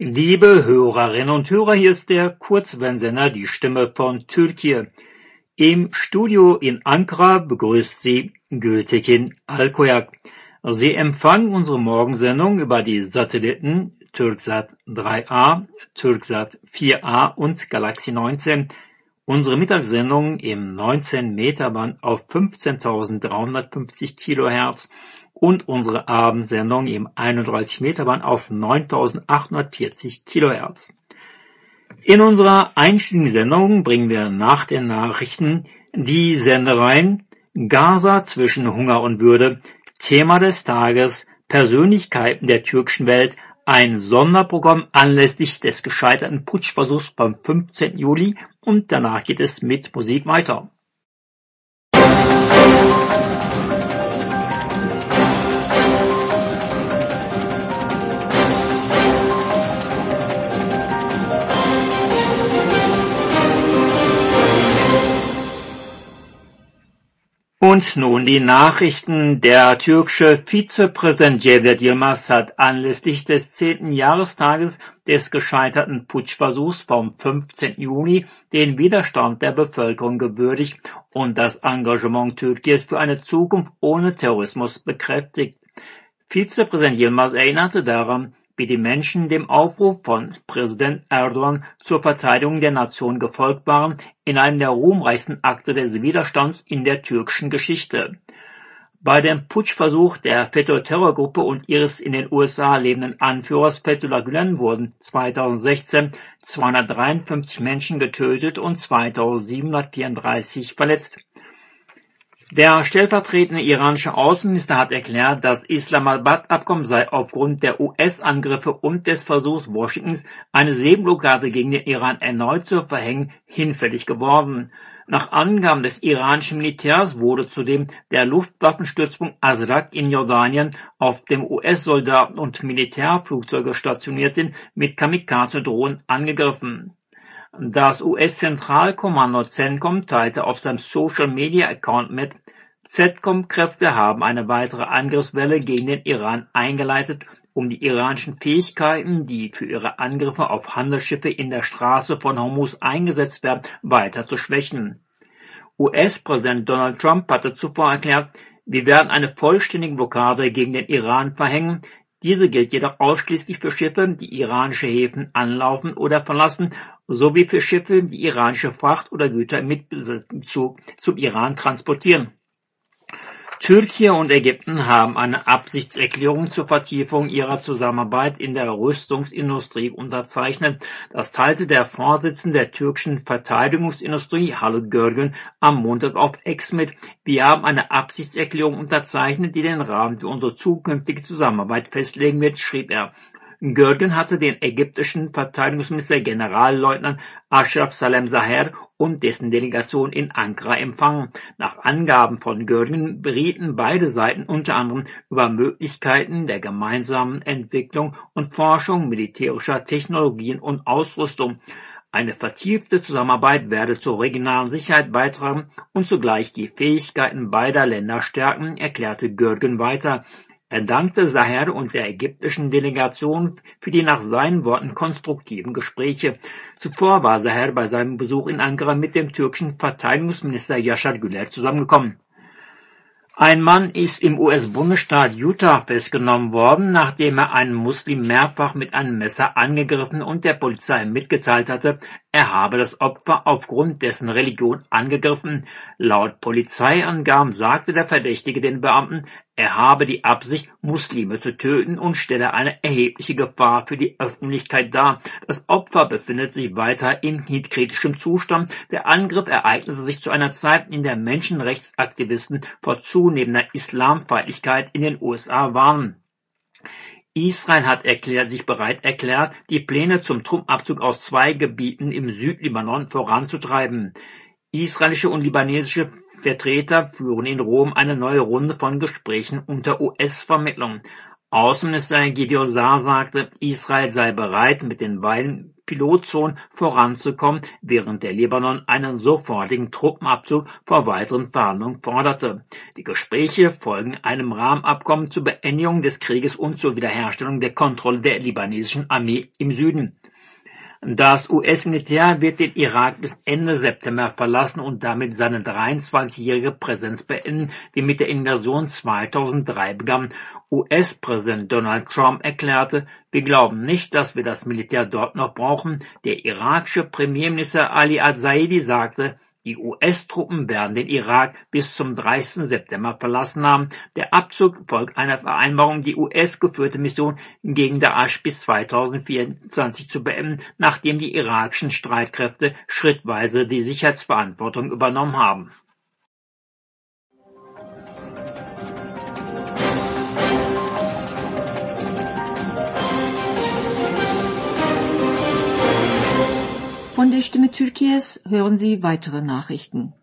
Liebe Hörerinnen und Hörer, hier ist der Kurzwellensender Die Stimme von Türkei. Im Studio in Ankara begrüßt Sie Gültekin Alkoyak. Sie empfangen unsere Morgensendung über die Satelliten Türksat 3A, Türksat 4A und Galaxy 19. Unsere Mittagssendung im 19-Meter-Band auf 15.350 Kilohertz und unsere Abendsendung im 31-Meter-Band auf 9.840 Kilohertz. In unserer einstündigen Sendung bringen wir nach den Nachrichten die Sendereien Gaza zwischen Hunger und Würde, Thema des Tages, Persönlichkeiten der türkischen Welt, ein Sonderprogramm anlässlich des gescheiterten Putschversuchs beim 15. Juli und danach geht es mit Musik weiter. Und nun die Nachrichten. Der türkische Vizepräsident Cevdet Yılmaz hat anlässlich des 10. Jahrestages des gescheiterten Putschversuchs vom 15. Juni den Widerstand der Bevölkerung gewürdigt und das Engagement Türkiens für eine Zukunft ohne Terrorismus bekräftigt. Vizepräsident Yılmaz erinnerte daran, wie die Menschen dem Aufruf von Präsident Erdogan zur Verteidigung der Nation gefolgt waren, in einem der ruhmreichsten Akte des Widerstands in der türkischen Geschichte. Bei dem Putschversuch der FETÖ-Terrorgruppe und ihres in den USA lebenden Anführers Fethullah Gülen wurden 2016 253 Menschen getötet und 2734 verletzt. Der stellvertretende iranische Außenminister hat erklärt, das Islamabad-Abkommen sei aufgrund der US-Angriffe und des Versuchs Washingtons, eine Seeblockade gegen den Iran erneut zu verhängen, hinfällig geworden. Nach Angaben des iranischen Militärs wurde zudem der Luftwaffenstützpunkt Azraq in Jordanien, auf dem US-Soldaten und Militärflugzeuge stationiert sind, mit Kamikaze-Drohnen angegriffen. Das US-Zentralkommando CENTCOM teilte auf seinem Social-Media-Account mit, CENTCOM-Kräfte haben eine weitere Angriffswelle gegen den Iran eingeleitet, um die iranischen Fähigkeiten, die für ihre Angriffe auf Handelsschiffe in der Straße von Hormuz eingesetzt werden, weiter zu schwächen. US-Präsident Donald Trump hatte zuvor erklärt, wir werden eine vollständige Blockade gegen den Iran verhängen. Diese gilt jedoch ausschließlich für Schiffe, die iranische Häfen anlaufen oder verlassen, sowie für Schiffe, die iranische Fracht oder Güter mit Bezug zum Iran transportieren. Türkei und Ägypten haben eine Absichtserklärung zur Vertiefung ihrer Zusammenarbeit in der Rüstungsindustrie unterzeichnet. Das teilte der Vorsitzende der türkischen Verteidigungsindustrie, Halit Görgün, am Montag auf X mit. Wir haben eine Absichtserklärung unterzeichnet, die den Rahmen für unsere zukünftige Zusammenarbeit festlegen wird, schrieb er. Görgün hatte den ägyptischen Verteidigungsminister Generalleutnant Ashraf Salem Zaher und dessen Delegation in Ankara empfangen. Nach Angaben von Görgün berieten beide Seiten unter anderem über Möglichkeiten der gemeinsamen Entwicklung und Forschung militärischer Technologien und Ausrüstung. Eine vertiefte Zusammenarbeit werde zur regionalen Sicherheit beitragen und zugleich die Fähigkeiten beider Länder stärken, erklärte Görgün weiter. Er dankte Zaher und der ägyptischen Delegation für die nach seinen Worten konstruktiven Gespräche. Zuvor war Zaher bei seinem Besuch in Ankara mit dem türkischen Verteidigungsminister Yaşar Güler zusammengekommen. Ein Mann ist im US-Bundesstaat Utah festgenommen worden, nachdem er einen Muslim mehrfach mit einem Messer angegriffen und der Polizei mitgeteilt hatte, er habe das Opfer aufgrund dessen Religion angegriffen. Laut Polizeiangaben sagte der Verdächtige den Beamten, er habe die Absicht, Muslime zu töten und stelle eine erhebliche Gefahr für die Öffentlichkeit dar. Das Opfer befindet sich weiter in kritischem Zustand. Der Angriff ereignete sich zu einer Zeit, in der Menschenrechtsaktivisten vor zunehmender Islamfeindlichkeit in den USA warnen. Israel hat sich bereit erklärt, die Pläne zum Truppabzug aus 2 Gebieten im Südlibanon voranzutreiben. Israelische und libanesische Vertreter führen in Rom eine neue Runde von Gesprächen unter US-Vermittlung. Außenminister Gideon Saar sagte, Israel sei bereit, mit den beiden Pilotzonen voranzukommen, während der Libanon einen sofortigen Truppenabzug vor weiteren Verhandlungen forderte. Die Gespräche folgen einem Rahmenabkommen zur Beendigung des Krieges und zur Wiederherstellung der Kontrolle der libanesischen Armee im Süden. Das US-Militär wird den Irak bis Ende September verlassen und damit seine 23-jährige Präsenz beenden, die mit der Invasion 2003 begann. US-Präsident Donald Trump erklärte: Wir glauben nicht, dass wir das Militär dort noch brauchen. Der irakische Premierminister Ali al-Zaidi sagte: Die US-Truppen werden den Irak bis zum 30. September verlassen haben. Der Abzug folgt einer Vereinbarung, die US-geführte Mission gegen Daesh bis 2024 zu beenden, nachdem die irakischen Streitkräfte schrittweise die Sicherheitsverantwortung übernommen haben. Von der Stimme Türkiye's hören Sie weitere Nachrichten.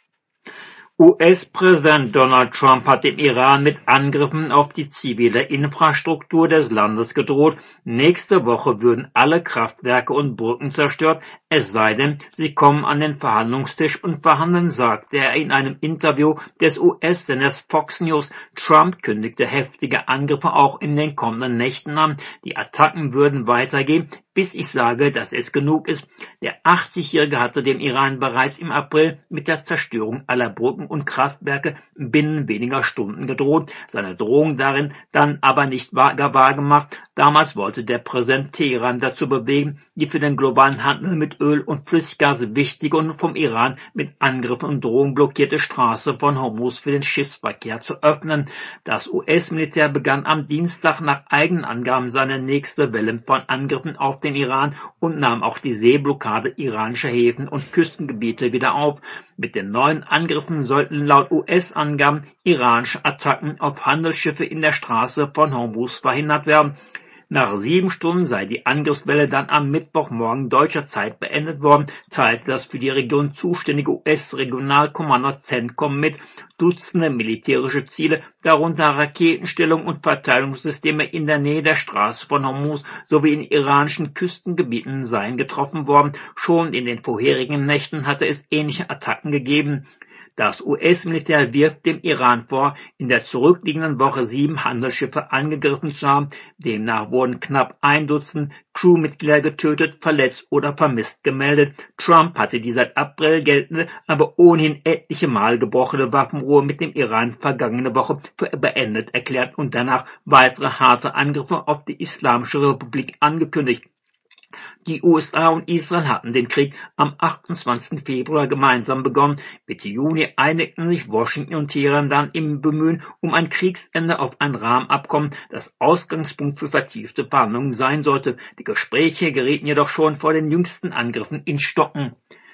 US-Präsident Donald Trump hat dem Iran mit Angriffen auf die zivile Infrastruktur des Landes gedroht. Nächste Woche würden alle Kraftwerke und Brücken zerstört, es sei denn, sie kommen an den Verhandlungstisch und verhandeln, sagte er in einem Interview des US-Senders Fox News. Trump kündigte heftige Angriffe auch in den kommenden Nächten an. Die Attacken würden weitergehen, bis ich sage, dass es genug ist. Der 80-Jährige hatte den Iran bereits im April mit der Zerstörung aller Brücken und Kraftwerke binnen weniger Stunden gedroht. Seine Drohung darin dann aber nicht wahr gemacht. Damals wollte der Präsident Teheran dazu bewegen, die für den globalen Handel mit Öl und Flüssiggas wichtige und vom Iran mit Angriffen und Drohungen blockierte Straße von Hormuz für den Schiffsverkehr zu öffnen. Das US-Militär begann am Dienstag nach eigenen Angaben seine nächste Welle von Angriffen auf den Iran und nahm auch die Seeblockade iranischer Häfen und Küstengebiete wieder auf. Mit den neuen Angriffen sollten laut US-Angaben iranische Attacken auf Handelsschiffe in der Straße von Hormuz verhindert werden. Nach 7 Stunden sei die Angriffswelle dann am Mittwochmorgen deutscher Zeit beendet worden, teilte das für die Region zuständige US-Regionalkommando CENTCOM mit. Dutzende militärische Ziele, darunter Raketenstellungen und Verteidigungssysteme in der Nähe der Straße von Hormuz sowie in iranischen Küstengebieten seien getroffen worden. Schon in den vorherigen Nächten hatte es ähnliche Attacken gegeben. Das US-Militär wirft dem Iran vor, in der zurückliegenden Woche 7 Handelsschiffe angegriffen zu haben. Demnach wurden knapp 1 Dutzend Crewmitglieder getötet, verletzt oder vermisst gemeldet. Trump hatte die seit April geltende, aber ohnehin etliche Mal gebrochene Waffenruhe mit dem Iran vergangene Woche für beendet erklärt und danach weitere harte Angriffe auf die Islamische Republik angekündigt. Die USA und Israel hatten den Krieg am 28. Februar gemeinsam begonnen. Mitte Juni einigten sich Washington und Teheran dann im Bemühen um ein Kriegsende auf ein Rahmenabkommen, das Ausgangspunkt für vertiefte Verhandlungen sein sollte. Die Gespräche gerieten jedoch schon vor den jüngsten Angriffen ins Stocken.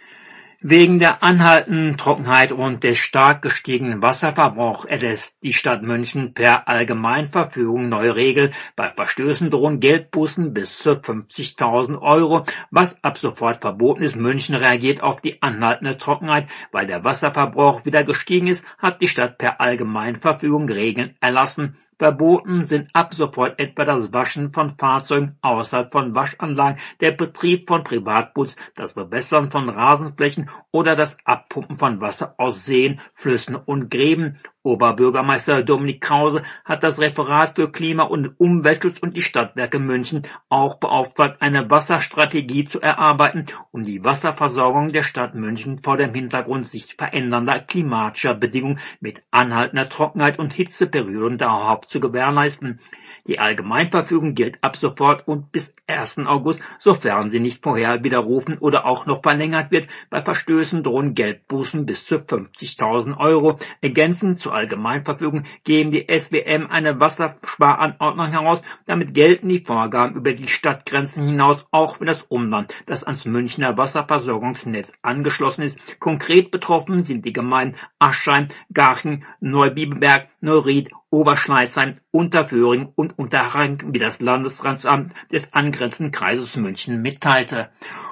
Wegen der anhaltenden Trockenheit und des stark gestiegenen Wasserverbrauchs erlässt die Stadt München per Allgemeinverfügung neue Regeln. Bei Verstößen drohen Geldbußen bis zu 50.000 €, was ab sofort verboten ist. München reagiert auf die anhaltende Trockenheit. Weil der Wasserverbrauch wieder gestiegen ist, hat die Stadt per Allgemeinverfügung Regeln erlassen. Verboten sind ab sofort etwa das Waschen von Fahrzeugen außerhalb von Waschanlagen, der Betrieb von Privatputz, das Bewässern von Rasenflächen oder das Abpumpen von Wasser aus Seen, Flüssen und Gräben. Oberbürgermeister Dominik Krause hat das Referat für Klima- und Umweltschutz und die Stadtwerke München auch beauftragt, eine Wasserstrategie zu erarbeiten, um die Wasserversorgung der Stadt München vor dem Hintergrund sich verändernder klimatischer Bedingungen mit anhaltender Trockenheit und Hitzeperioden dauerhaft zu gewährleisten. Die Allgemeinverfügung gilt ab sofort und bis 1. August, sofern sie nicht vorher widerrufen oder auch noch verlängert wird. Bei Verstößen drohen Geldbußen bis zu 50.000 €. Ergänzend zur Allgemeinverfügung geben die SWM eine Wassersparanordnung heraus. Damit gelten die Vorgaben über die Stadtgrenzen hinaus, auch für das Umland, das ans Münchner Wasserversorgungsnetz angeschlossen ist. Konkret betroffen sind die Gemeinden Aschheim, Garching, Neubiberg, Neuried, Oberschleißheim, Unterföhring und Unterhaching, wie das Landesratsamt des angrenzenden Kreises München mitteilte.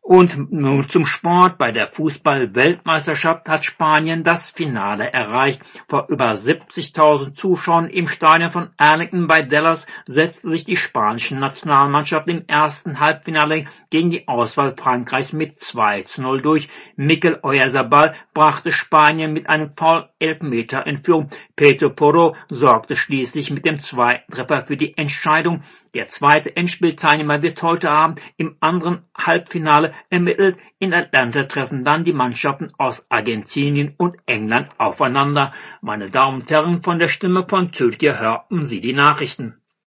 Und nun zum Sport. Bei der Fußball-Weltmeisterschaft hat Spanien das Finale erreicht. Vor über 70.000 Zuschauern im Stadion von Arlington bei Dallas setzte sich die spanische Nationalmannschaft im ersten Halbfinale gegen die Auswahl Frankreichs mit 2:0 durch. Mikel Oyarzabal brachte Spanien mit einem Foul-Elfmeter in Führung. Pedro Porro sorgte schließlich mit dem zweiten Treffer für die Entscheidung. Der zweite Endspielteilnehmer wird heute Abend im anderen Halbfinale ermittelt. In Atlanta treffen dann die Mannschaften aus Argentinien und England aufeinander. Meine Damen und Herren, von der Stimme von Türkei hörten Sie die Nachrichten.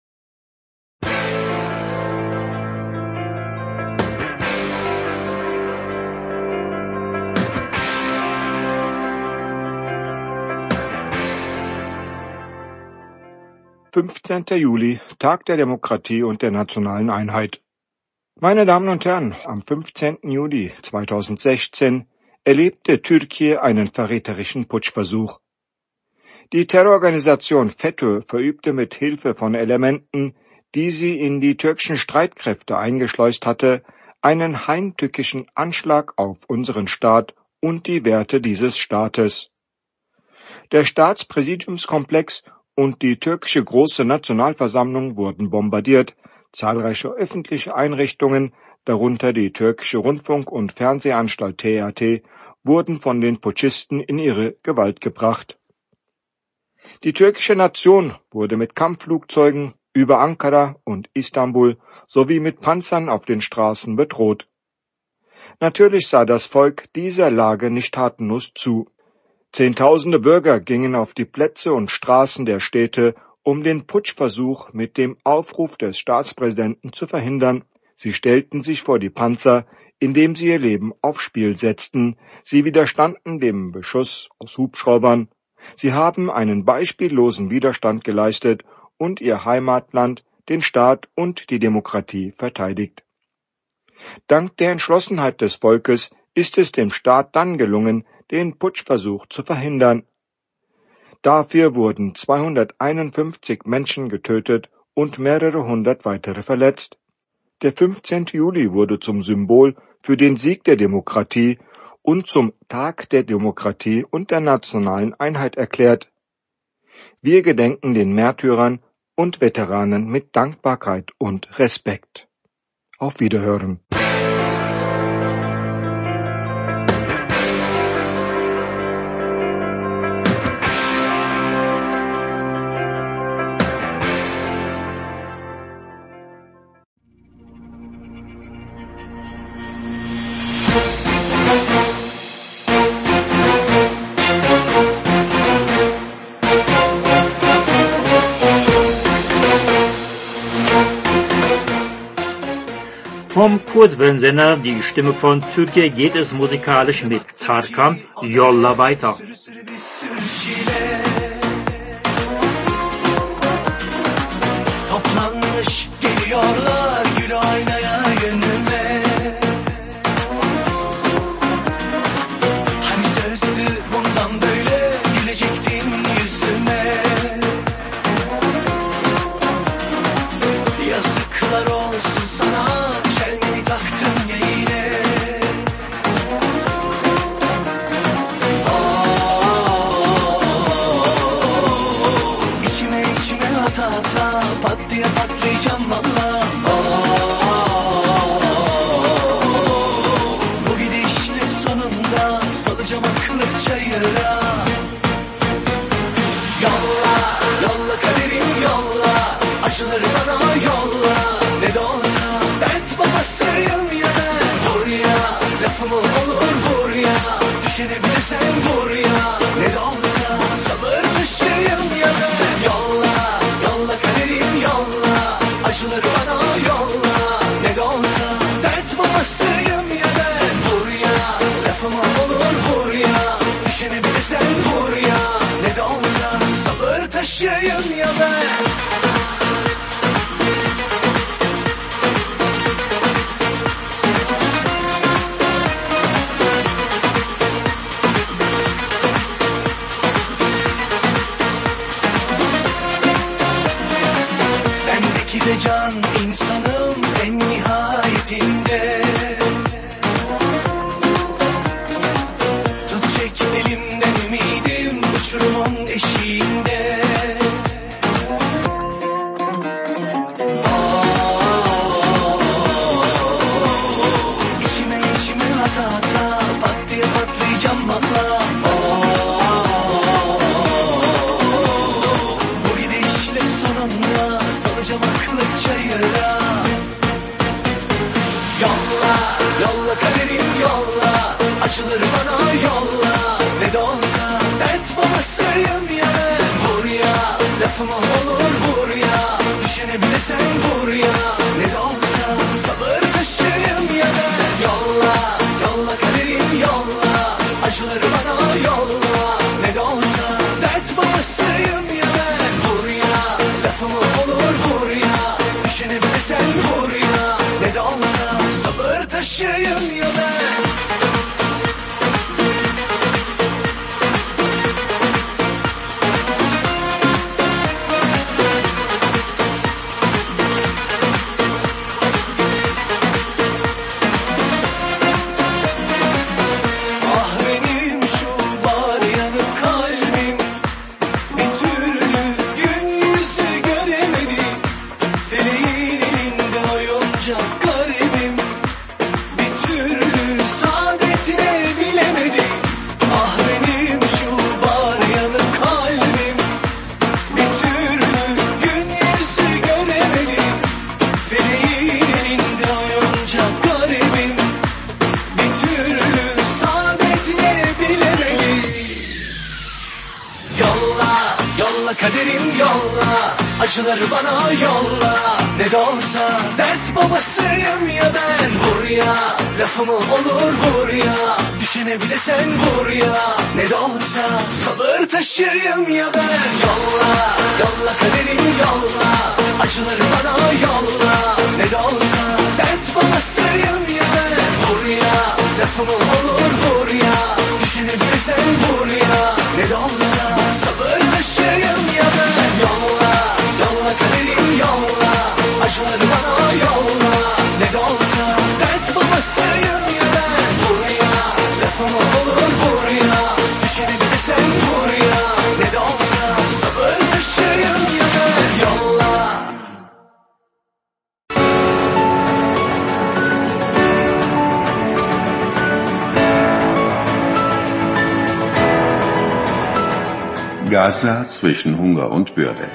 »15. Juli, Tag der Demokratie und der nationalen Einheit«. Meine Damen und Herren, am 15. Juli 2016 erlebte Türkei einen verräterischen Putschversuch. Die Terrororganisation FETÖ verübte mit Hilfe von Elementen, die sie in die türkischen Streitkräfte eingeschleust hatte, einen heimtückischen Anschlag auf unseren Staat und die Werte dieses Staates. Der Staatspräsidiumskomplex und die türkische Große Nationalversammlung wurden bombardiert, zahlreiche öffentliche Einrichtungen, darunter die türkische Rundfunk- und Fernsehanstalt TRT, wurden von den Putschisten in ihre Gewalt gebracht. Die türkische Nation wurde mit Kampfflugzeugen über Ankara und Istanbul sowie mit Panzern auf den Straßen bedroht. Natürlich sah das Volk dieser Lage nicht tatenlos zu. Zehntausende Bürger gingen auf die Plätze und Straßen der Städte, um den Putschversuch mit dem Aufruf des Staatspräsidenten zu verhindern. Sie stellten sich vor die Panzer, indem sie ihr Leben aufs Spiel setzten. Sie widerstanden dem Beschuss aus Hubschraubern. Sie haben einen beispiellosen Widerstand geleistet und ihr Heimatland, den Staat und die Demokratie verteidigt. Dank der Entschlossenheit des Volkes ist es dem Staat dann gelungen, den Putschversuch zu verhindern. Dafür wurden 251 Menschen getötet und mehrere hundert weitere verletzt. Der 15. Juli wurde zum Symbol für den Sieg der Demokratie und zum Tag der Demokratie und der nationalen Einheit erklärt. Wir gedenken den Märtyrern und Veteranen mit Dankbarkeit und Respekt. Auf Wiederhören. Vom Kurzwellensender Die Stimme von Türkiye geht es musikalisch mit Tarkan Yolla weiter. Toplanmış geliyorlar gül oynaya gönlüme. Hani sözdü bundan böyle gülecektin yüzüme. Yazıklar olsun sana. Pat diye patlayacağım valla. Bu gidişle sonunda salacağım aklı çayıra. Yolla, yolla kaderim yolla. Acıları bana yolla. Ne de olsa dert babasıyım ya. Vur ya, lafım olur vur ya. Düşeni bile sen vur ya. Ne de olsa sabır taşıyım ya. Yolla. Acıları bana yolla. Ne de olsa dert babasıyım ya ben. Vur ya, lafıma olur vur ya. Düşeni bile sen vur ya. Ne de olsa sabır taşıyım ya ben. Can insanım en nihayetinde. arayacağım valla. Bu gidişle sonunda salacağım aklı çayıra. Yolla, yolla kaderim yolla, acıları bana yolla. Ne de olsa dert babasıyım ya ben. Vur ya, lafıma olur vur ya. Düşene bile sen vur ya. Ne de olsa sabır taşıyım ya ben. Yolla, yolla kaderim yolla, acıları bana yolla. Ne de olsa dert babasıyım ya ben. Vur ya, lafıma olur vur ya. Düşene bile sen vur ya. Ne de olsa sabır taşıyım ya ben. Kaderim yolla, acıları bana yolla. Ne de olsa dert babasıyım ya ben. Vur ya, lafımı olur vur ya. Düşene bir de sen vur ya. Ne de olsa sabır taşıyım ya ben. Yolla, yolla kaderim yolla, acıları bana yolla. Ne de olsa dert babasıyım ya ben. Vur ya, lafımı olur vur ya. Düşene bir de sen vur ya. Ne de olsa sabır taşıyım ya ben. Yolla, yolla kaderim yolla, acıları bana yolla. Ne de olsa dert babasıyım ya ben. Vur ya, lafıma olur vur ya. Düşene bir de sen vur ya. Ne de olsa sabır taşıyım ya ben. Yolla. Gaza zwischen Hunger und Würde.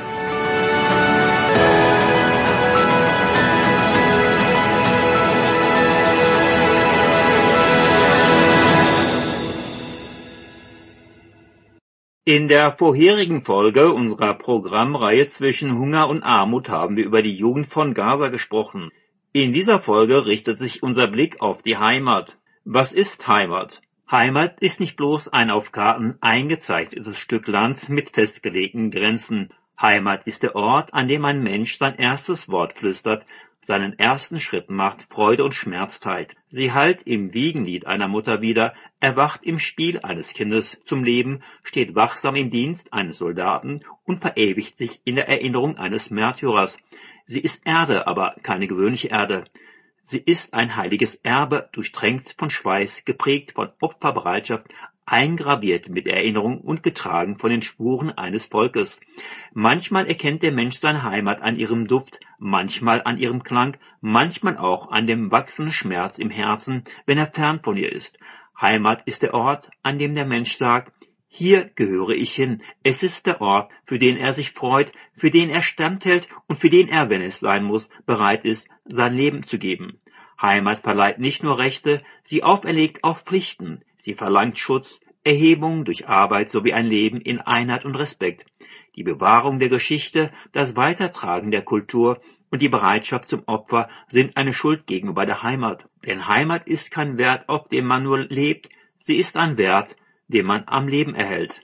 In der vorherigen Folge unserer Programmreihe Zwischen Hunger und Armut haben wir über die Jugend von Gaza gesprochen. In dieser Folge richtet sich unser Blick auf die Heimat. Was ist Heimat? Heimat ist nicht bloß ein auf Karten eingezeichnetes Stück Land mit festgelegten Grenzen. Heimat ist der Ort, an dem ein Mensch sein erstes Wort flüstert, seinen ersten Schritt macht, Freude und Schmerz teilt. Sie hallt im Wiegenlied einer Mutter wieder, erwacht im Spiel eines Kindes zum Leben, steht wachsam im Dienst eines Soldaten und verewigt sich in der Erinnerung eines Märtyrers. Sie ist Erde, aber keine gewöhnliche Erde. Sie ist ein heiliges Erbe, durchtränkt von Schweiß, geprägt von Opferbereitschaft, eingraviert mit Erinnerung und getragen von den Spuren eines Volkes. Manchmal erkennt der Mensch seine Heimat an ihrem Duft, manchmal an ihrem Klang, manchmal auch an dem wachsenden Schmerz im Herzen, wenn er fern von ihr ist. Heimat ist der Ort, an dem der Mensch sagt, hier gehöre ich hin. Es ist der Ort, für den er sich freut, für den er standhält und für den er, wenn es sein muss, bereit ist, sein Leben zu geben. Heimat verleiht nicht nur Rechte, sie auferlegt auch Pflichten. Sie verlangt Schutz, Erhebung durch Arbeit sowie ein Leben in Einheit und Respekt. Die Bewahrung der Geschichte, das Weitertragen der Kultur und die Bereitschaft zum Opfer sind eine Schuld gegenüber der Heimat. Denn Heimat ist kein Wert, auf dem man nur lebt, sie ist ein Wert, den man am Leben erhält.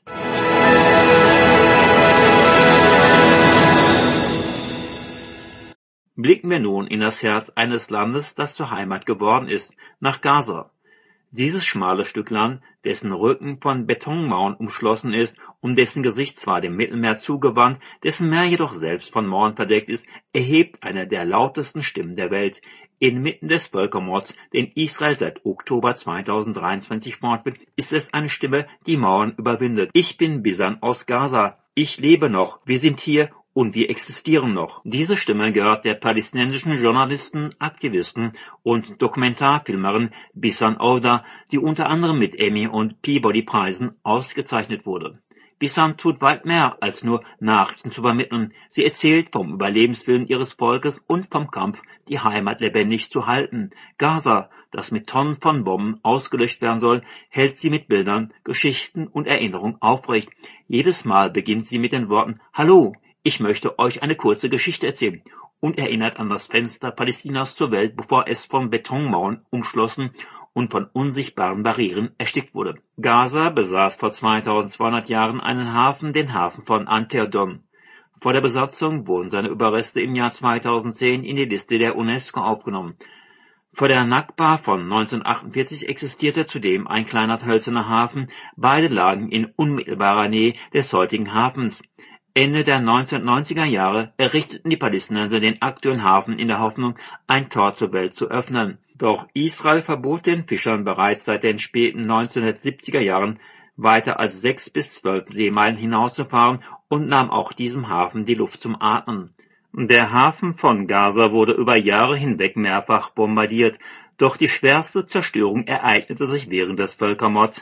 Blicken wir nun in das Herz eines Landes, das zur Heimat geworden ist, nach Gaza. Dieses schmale Stück Land, dessen Rücken von Betonmauern umschlossen ist, um dessen Gesicht zwar dem Mittelmeer zugewandt, dessen Meer jedoch selbst von Mauern verdeckt ist, erhebt eine der lautesten Stimmen der Welt. Inmitten des Völkermords, den Israel seit Oktober 2023 fortführt, ist es eine Stimme, die Mauern überwindet. Ich bin Bisan aus Gaza. Ich lebe noch. Wir sind hier, und wir existieren noch. Diese Stimme gehört der palästinensischen Journalistin, Aktivistin und Dokumentarfilmerin Bisan Ouda, die unter anderem mit Emmy- und Peabody-Preisen ausgezeichnet wurde. Bisan tut weit mehr, als nur Nachrichten zu übermitteln. Sie erzählt vom Überlebenswillen ihres Volkes und vom Kampf, die Heimat lebendig zu halten. Gaza, das mit Tonnen von Bomben ausgelöscht werden soll, hält sie mit Bildern, Geschichten und Erinnerungen aufrecht. Jedes Mal beginnt sie mit den Worten: Hallo, ich möchte euch eine kurze Geschichte erzählen, und erinnert an das Fenster Palästinas zur Welt, bevor es von Betonmauern umschlossen und von unsichtbaren Barrieren erstickt wurde. Gaza besaß vor 2200 Jahren einen Hafen, den Hafen von Anterdon. Vor der Besatzung wurden seine Überreste im Jahr 2010 in die Liste der UNESCO aufgenommen. Vor der Nakba von 1948 existierte zudem ein kleiner hölzerner Hafen. Beide lagen in unmittelbarer Nähe des heutigen Hafens. Ende der 1990er Jahre errichteten die Palästinenser den aktuellen Hafen in der Hoffnung, ein Tor zur Welt zu öffnen. Doch Israel verbot den Fischern bereits seit den späten 1970er Jahren, weiter als 6 bis 12 Seemeilen hinauszufahren und nahm auch diesem Hafen die Luft zum Atmen. Der Hafen von Gaza wurde über Jahre hinweg mehrfach bombardiert, doch die schwerste Zerstörung ereignete sich während des Völkermords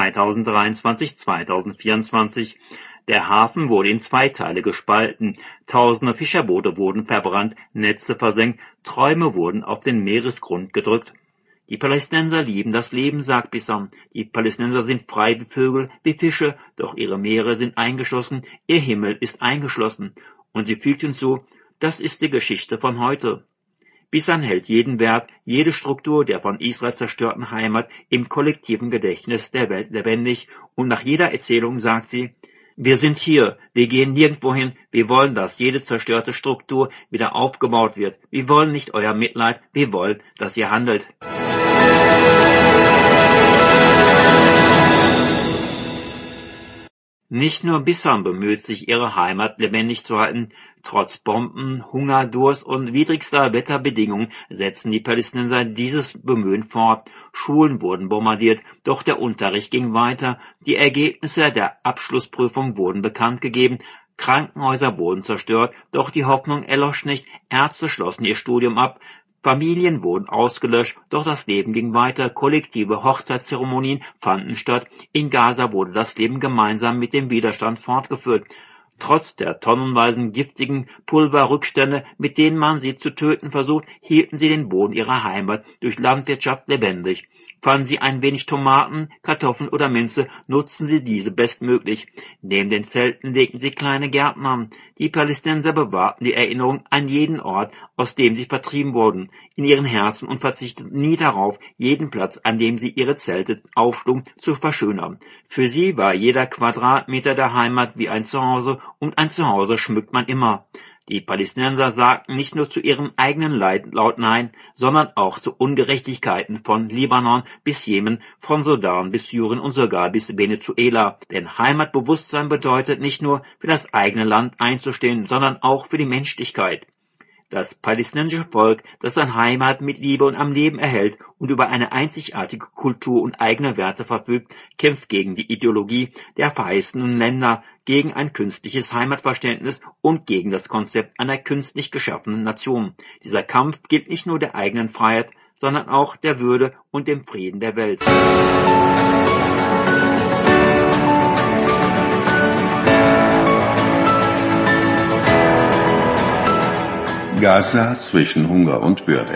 2023-2024. Der Hafen wurde in 2 Teile gespalten, tausende Fischerboote wurden verbrannt, Netze versenkt, Träume wurden auf den Meeresgrund gedrückt. Die Palästinenser lieben das Leben, sagt Bisan. Die Palästinenser sind frei wie Vögel, wie Fische, doch ihre Meere sind eingeschlossen, ihr Himmel ist eingeschlossen. Und sie fügt hinzu: Das ist die Geschichte von heute. Bisan hält jeden Wert, jede Struktur der von Israel zerstörten Heimat im kollektiven Gedächtnis der Welt lebendig, und nach jeder Erzählung sagt sie: Wir sind hier, wir gehen nirgendwo hin, wir wollen, dass jede zerstörte Struktur wieder aufgebaut wird. Wir wollen nicht euer Mitleid, wir wollen, dass ihr handelt. Nicht nur Bisan bemüht sich, ihre Heimat lebendig zu halten. Trotz Bomben, Hunger, Durst und widrigster Wetterbedingungen setzen die Palästinenser dieses Bemühen fort. Schulen wurden bombardiert, doch der Unterricht ging weiter. Die Ergebnisse der Abschlussprüfung wurden bekannt gegeben. Krankenhäuser wurden zerstört, doch die Hoffnung erlosch nicht. Ärzte schlossen ihr Studium ab. Familien wurden ausgelöscht, doch das Leben ging weiter. Kollektive Hochzeitszeremonien fanden statt. In Gaza wurde das Leben gemeinsam mit dem Widerstand fortgeführt. Trotz der tonnenweisen giftigen Pulverrückstände, mit denen man sie zu töten versucht, hielten sie den Boden ihrer Heimat durch Landwirtschaft lebendig. Fanden sie ein wenig Tomaten, Kartoffeln oder Minze, nutzten sie diese bestmöglich. Neben den Zelten legten sie kleine Gärten an. Die Palästinenser bewahrten die Erinnerung an jeden Ort, aus dem sie vertrieben wurden, in ihren Herzen und verzichteten nie darauf, jeden Platz, an dem sie ihre Zelte aufschlugen, zu verschönern. Für sie war jeder Quadratmeter der Heimat wie ein Zuhause, und ein Zuhause schmückt man immer. Die Palästinenser sagten nicht nur zu ihrem eigenen Leid laut Nein, sondern auch zu Ungerechtigkeiten von Libanon bis Jemen, von Sudan bis Syrien und sogar bis Venezuela. Denn Heimatbewusstsein bedeutet nicht nur für das eigene Land einzustehen, sondern auch für die Menschlichkeit. Das palästinensische Volk, das seine Heimat mit Liebe und am Leben erhält und über eine einzigartige Kultur und eigene Werte verfügt, kämpft gegen die Ideologie der verheißenen Länder, gegen ein künstliches Heimatverständnis und gegen das Konzept einer künstlich geschaffenen Nation. Dieser Kampf gilt nicht nur der eigenen Freiheit, sondern auch der Würde und dem Frieden der Welt. Gaza zwischen Hunger und Bürde.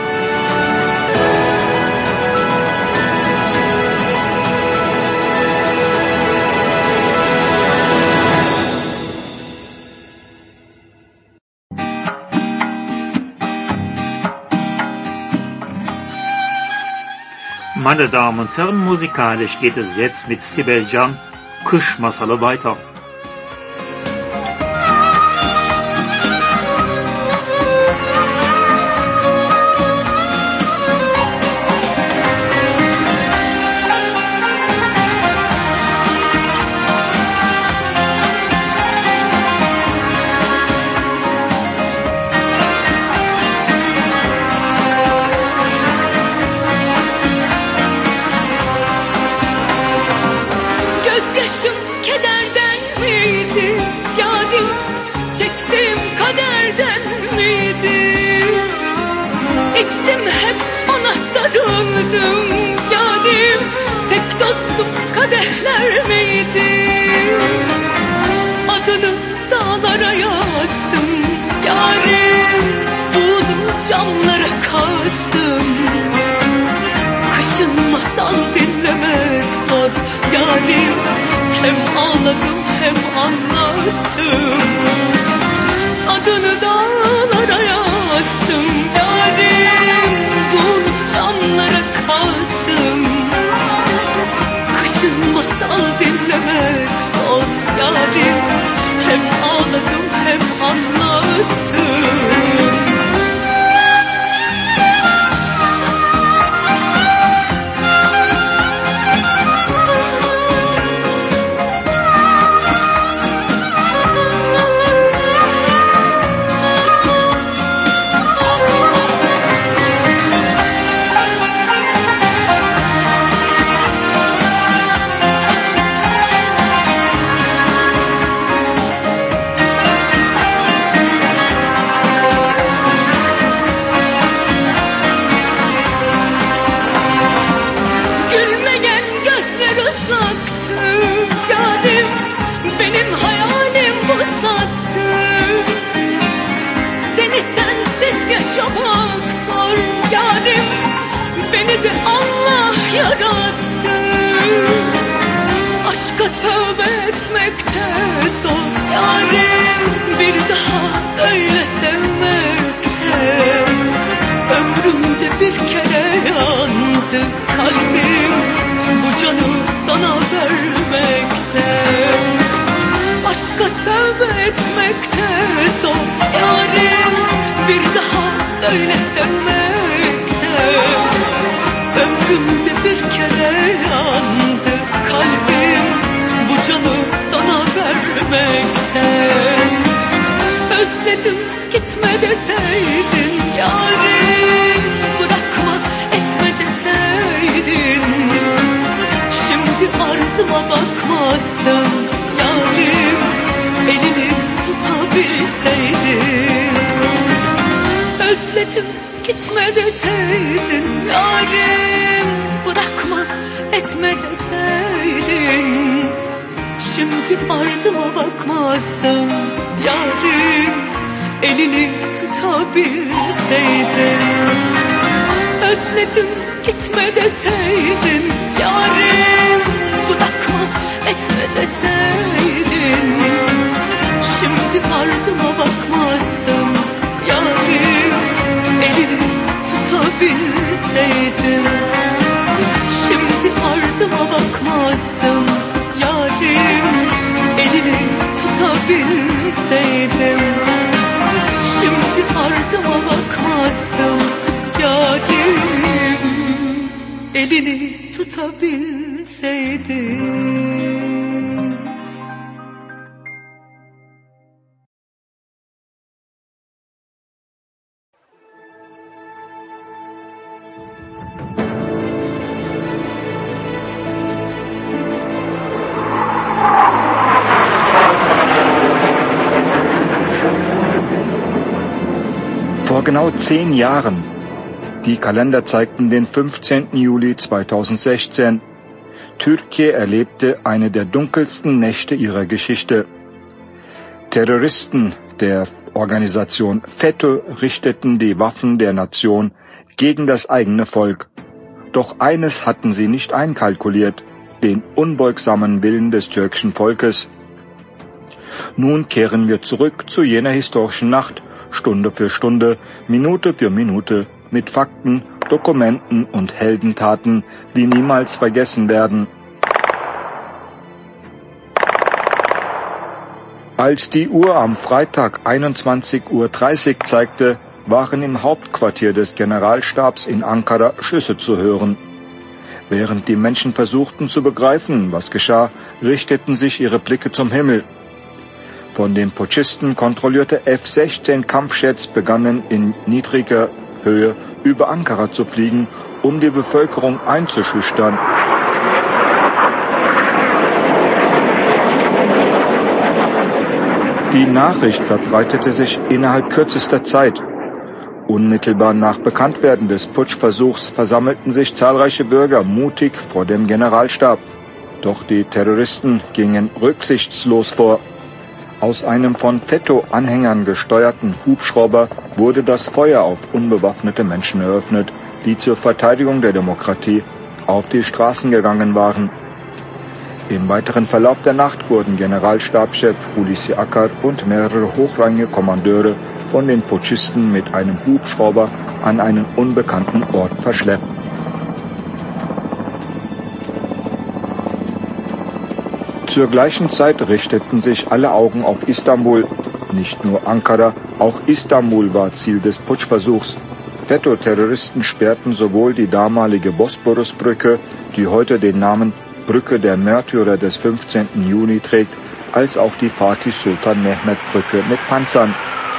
Meine Damen und Herren, musikalisch geht es jetzt mit Sibel Can, Kış Masalı weiter. Gözyaşım kederden Gençtim hep ona sarıldım yarim. Tek dostum kadehler miydi? Adını dağlara yazdım yarim. Bunu camlara kazdım. Kışın masal dinlemek zor yarim. Hem ağladım hem anlattım. Adını dağlara yazdım yarim. Bunu camlara kazdım. Kışın masal dinlemek zor yarim. Hem ağladım hem anlattım. Benim hayalim uzattı. Seni sensiz yaşamak zor yarim. Beni de Allah yarattı. Aşka tövbe etmekte zor yarim. Bir daha öyle sevmekte. Ömrümde bir kere yandı kalbim. Bu canı sana vermekte. Aşka tövbe etmekte zor yarim. Bir daha öyle sevmekte. Ömrümde bir kere yandı kalbim. Bu canı sana vermekte. Özledim gitme deseydin yarim. Bırakma etme deseydin. Şimdi ardıma bakmazdın yarim. Elini tutabilseydin. Özledim gitme deseydin yarim. Bırakma etme deseydin. Şimdi ardıma bakmazdın yarim. Elini tutabilseydin. Özledim gitme deseydin yarim. Bırakma etme deseydin. Şimdi ardıma bakmazdım yarim. Elini tutabilseydin. Şimdi ardıma bakmazdım yarim. Elini tutabilseydim. Şimdi ardıma bakmazdım yarim. Elini tutabilseydim. Vor genau 10 Jahren, die Kalender zeigten den 15. Juli 2016, Türkiye erlebte eine der dunkelsten Nächte ihrer Geschichte. Terroristen der Organisation FETÖ richteten die Waffen der Nation gegen das eigene Volk. Doch eines hatten sie nicht einkalkuliert, den unbeugsamen Willen des türkischen Volkes. Nun kehren wir zurück zu jener historischen Nacht, Stunde für Stunde, Minute für Minute, mit Fakten, Dokumenten und Heldentaten, die niemals vergessen werden. Als die Uhr am Freitag 21:30 Uhr zeigte, waren im Hauptquartier des Generalstabs in Ankara Schüsse zu hören. Während die Menschen versuchten zu begreifen, was geschah, richteten sich ihre Blicke zum Himmel. Von den Putschisten kontrollierte F-16 Kampfjets begannen in niedriger Höhe über Ankara zu fliegen, um die Bevölkerung einzuschüchtern. Die Nachricht verbreitete sich innerhalb kürzester Zeit. Unmittelbar nach Bekanntwerden des Putschversuchs versammelten sich zahlreiche Bürger mutig vor dem Generalstab. Doch die Terroristen gingen rücksichtslos vor. Aus einem von FETÖ-Anhängern gesteuerten Hubschrauber wurde das Feuer auf unbewaffnete Menschen eröffnet, die zur Verteidigung der Demokratie auf die Straßen gegangen waren. Im weiteren Verlauf der Nacht wurden Generalstabschef Hulusi Akar und mehrere hochrangige Kommandeure von den Putschisten mit einem Hubschrauber an einen unbekannten Ort verschleppt. Zur gleichen Zeit richteten sich alle Augen auf Istanbul. Nicht nur Ankara, auch Istanbul war Ziel des Putschversuchs. FETÖ-Terroristen sperrten sowohl die damalige Bosporusbrücke, die heute den Namen Brücke der Märtyrer des 15. Juni trägt, als auch die Fatih Sultan Mehmet Brücke mit Panzern.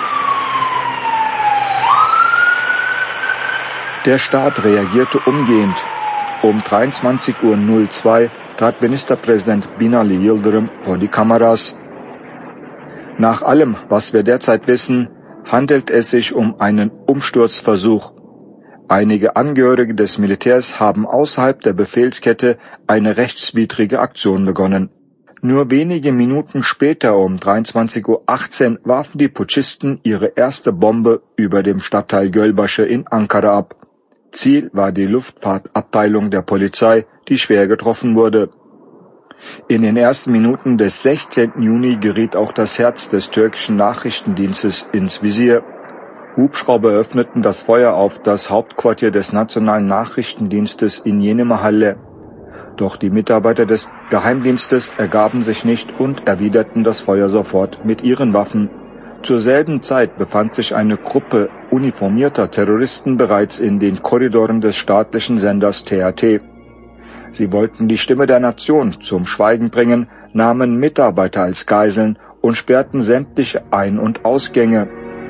Der Staat reagierte umgehend. Um 23:02 Uhr trat Ministerpräsident Binali Yıldırım vor die Kameras. Nach allem, was wir derzeit wissen, handelt es sich um einen Umsturzversuch. Einige Angehörige des Militärs haben außerhalb der Befehlskette eine rechtswidrige Aktion begonnen. Nur wenige Minuten später, um 23:18 Uhr, warfen die Putschisten ihre erste Bombe über dem Stadtteil Gölbaşı in Ankara ab. Ziel war die Luftfahrtabteilung der Polizei, die schwer getroffen wurde. In den ersten Minuten des 16. Juni geriet auch das Herz des türkischen Nachrichtendienstes ins Visier. Hubschrauber öffneten das Feuer auf das Hauptquartier des Nationalen Nachrichtendienstes in Yeni-Mahalle. Doch die Mitarbeiter des Geheimdienstes ergaben sich nicht und erwiderten das Feuer sofort mit ihren Waffen. Zur selben Zeit befand sich eine Gruppe uniformierter Terroristen bereits in den Korridoren des staatlichen Senders TRT. Sie wollten die Stimme der Nation zum Schweigen bringen, nahmen Mitarbeiter als Geiseln und sperrten sämtliche Ein- und Ausgänge.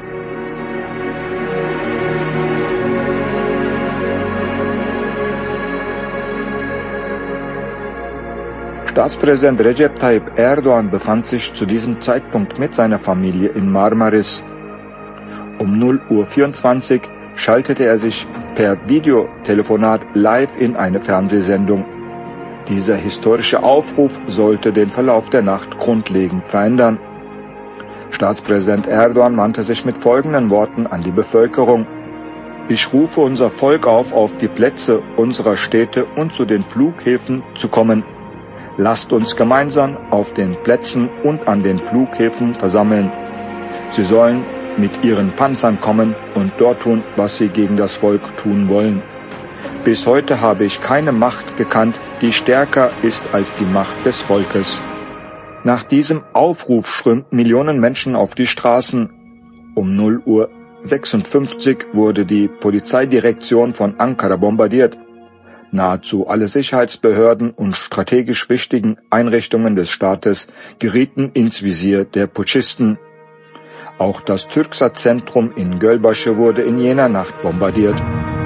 Staatspräsident Recep Tayyip Erdoğan befand sich zu diesem Zeitpunkt mit seiner Familie in Marmaris. Um 0:24 Uhr schaltete er sich per Videotelefonat live in eine Fernsehsendung. Dieser historische Aufruf sollte den Verlauf der Nacht grundlegend verändern. Staatspräsident Erdoğan wandte sich mit folgenden Worten an die Bevölkerung: Ich rufe unser Volk auf die Plätze unserer Städte und zu den Flughäfen zu kommen. Lasst uns gemeinsam auf den Plätzen und an den Flughäfen versammeln. Sie sollen mit ihren Panzern kommen und dort tun, was sie gegen das Volk tun wollen. Bis heute habe ich keine Macht gekannt, die stärker ist als die Macht des Volkes. Nach diesem Aufruf strömten Millionen Menschen auf die Straßen. Um 0:56 Uhr wurde die Polizeidirektion von Ankara bombardiert. Nahezu alle Sicherheitsbehörden und strategisch wichtigen Einrichtungen des Staates gerieten ins Visier der Putschisten. Auch das Türksat-Zentrum in Gölbaşı wurde in jener Nacht bombardiert.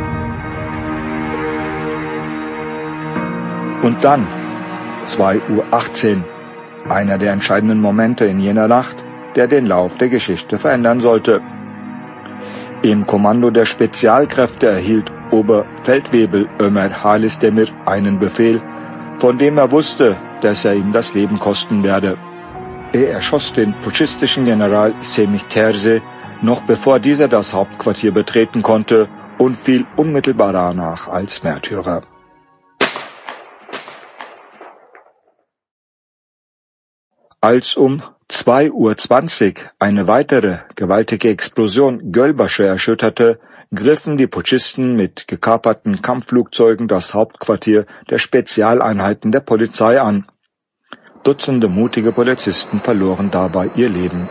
Und dann 2:18 Uhr, einer der entscheidenden Momente in jener Nacht, der den Lauf der Geschichte verändern sollte. Im Kommando der Spezialkräfte erhielt Oberfeldwebel Ömer Halis Demir einen Befehl, von dem er wusste, dass er ihm das Leben kosten werde. Er erschoss den putschistischen General Semih Terzi, noch bevor dieser das Hauptquartier betreten konnte, und fiel unmittelbar danach als Märtyrer. Als um 2:20 Uhr eine weitere gewaltige Explosion Gölbaşı erschütterte, griffen die Putschisten mit gekaperten Kampfflugzeugen das Hauptquartier der Spezialeinheiten der Polizei an. Dutzende mutige Polizisten verloren dabei ihr Leben.